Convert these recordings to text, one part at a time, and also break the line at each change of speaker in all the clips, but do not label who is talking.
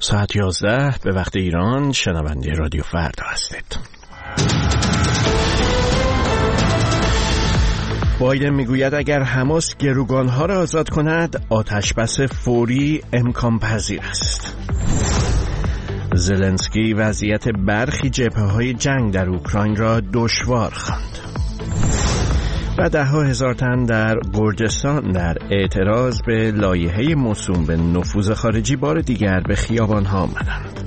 ساعت 11 به وقت ایران شنونده رادیو فردا هستید. بایدن میگوید اگر حماس گروگانها را آزاد کند آتشبس فوری امکان پذیر است. زلنسکی وضعیت برخی جبهه‌های جنگ در اوکراین را دشوار خواند. و 10,000 تن در گرجستان در اعتراض به لایحه موسوم به نفوذ خارجی بار دیگر به خیابان‌ها آمدند.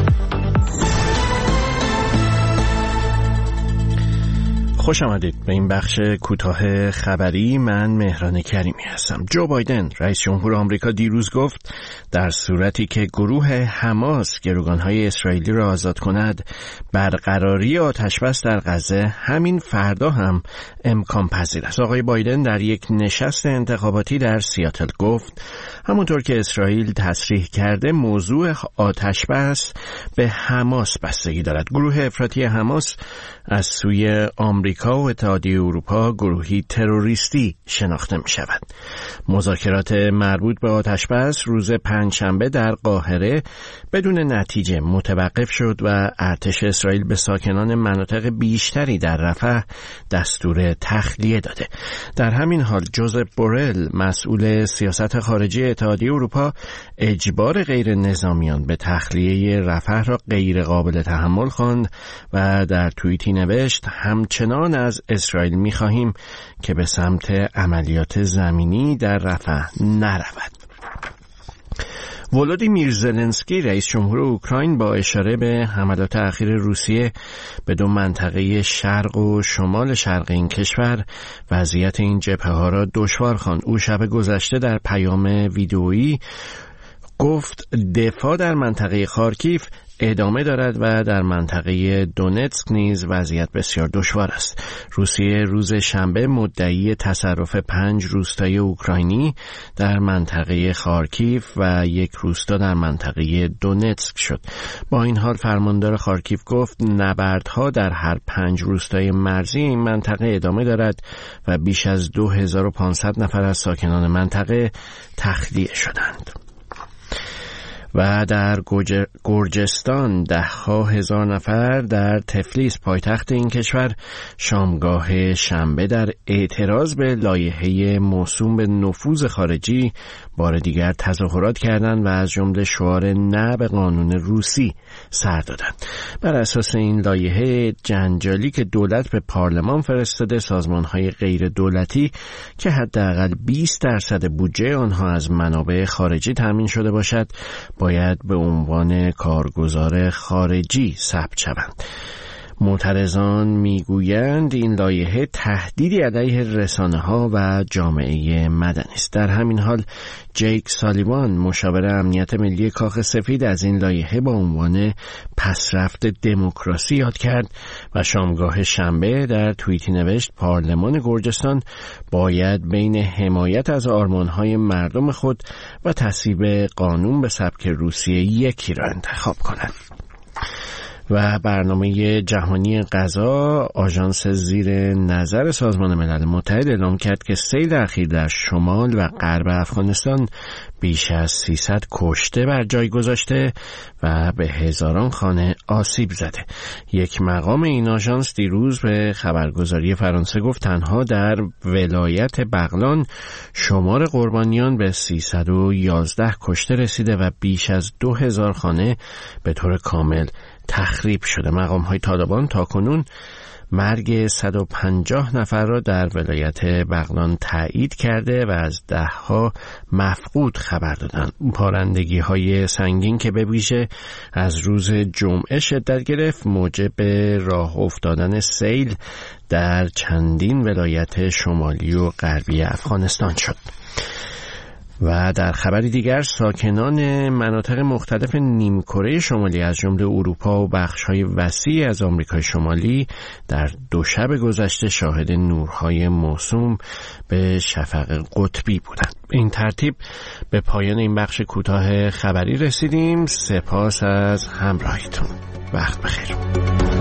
خوش آمدید به این بخش کوتاه خبری. من مهران کریمی هستم. جو بایدن رئیس جمهور آمریکا دیروز گفت در صورتی که گروه حماس گروگانهای اسرائیلی را آزاد کند برقراری آتشبس در غزه همین فردا هم امکان پذیر است. آقای بایدن در یک نشست انتخاباتی در سیاتل گفت همونطور که اسرائیل تصریح کرده موضوع آتشبس به حماس بستگی دارد. گروه افراطی حماس از سوی آمریکا و اتحادیه اروپا گروهی تروریستی شناخته می شود. مذاکرات مربوط به آتشبس روز پنجشنبه در قاهره بدون نتیجه متوقف شد و ارتش اسرائیل به ساکنان مناطق بیشتری در رفح دستور تخلیه داده. در همین حال جوزف بورل مسئول سیاست خارجی اتحادیه اروپا اجبار غیر نظامیان به تخلیه رفح را غیر قابل تحمل خواند و در توییتی نوشت همچنان از اسرائیل می‌خواهیم که به سمت عملیات زمینی در رفح نرود. ولودیمیر زلنسکی رئیس جمهور اوکراین با اشاره به حملات اخیر روسیه به دو منطقه شرق و شمال شرق این کشور وضعیت این جبهه‌ها را دشوار خواند. او شب گذشته در پیام ویدئویی گفت دفاع در منطقه خارکیف ادامه دارد و در منطقه دونتسک نیز وضعیت بسیار دشوار است. روسیه روز شنبه مدعی تصرف 5 روستای اوکراینی در منطقه خارکیف و 1 روستا در منطقه دونتسک شد. با این حال فرماندار خارکیف گفت نبردها در هر 5 روستای مرزی این منطقه ادامه دارد و بیش از 2500 نفر از ساکنان منطقه تخلیه شدند. و در گرجستان 10,000 نفر در تفلیس پایتخت این کشور شامگاه شنبه در اعتراض به لایحه موسوم به نفوذ خارجی بار دیگر تظاهرات کردند و از جمله شعار نه به قانون روسی سر دادند. بر اساس این لایحه جنجالی که دولت به پارلمان فرستاده سازمان‌های غیر دولتی که حداقل 20% بودجه آنها از منابع خارجی تامین شده باشد باید به عنوان کارگزار خارجی ثبت شوند. معترضان میگویند این لایحه تهدیدی علیه رسانه‌ها و جامعه مدنی است. در همین حال جیک سالیوان مشاور امنیت ملی کاخ سفید از این لایحه با عنوان پسرفت دموکراسی یاد کرد و شامگاه شنبه در توییتی نوشت پارلمان گرجستان باید بین حمایت از آرمان‌های مردم خود و تصویب قانون به سبک روسیه یکی را انتخاب کند. و برنامه جهانی غذا آژانس زیر نظر سازمان ملل متحد اعلام کرد که سیل اخیر در شمال و غرب افغانستان بیش از 300 کشته بر جای گذاشته و به هزاران خانه آسیب زده. یک مقام این آژانس دیروز به خبرگزاری فرانسه گفت تنها در ولایت بغلان شمار قربانیان به 311 کشته رسیده و بیش از 2000 خانه به طور کامل تخریب شده. مقام‌های طالبان تاکنون مرگ 150 نفر را در ولایت بغلان تایید کرده و از 10 مفقود خبر دادند. بارندگی‌های سنگین که به ویژه از روز جمعه شدت گرفت موجب راه افتادن سیل در چندین ولایت شمالی و غربی افغانستان شد. و در خبری دیگر ساکنان مناطق مختلف نیمکره شمالی از جمله اروپا و بخش‌های وسیعی از آمریکای شمالی در 2 شب گذشته شاهد نورهای موسوم به شفق قطبی بودند. به این ترتیب به پایان این بخش کوتاه خبری رسیدیم. سپاس از همراهیتون. وقت بخیر.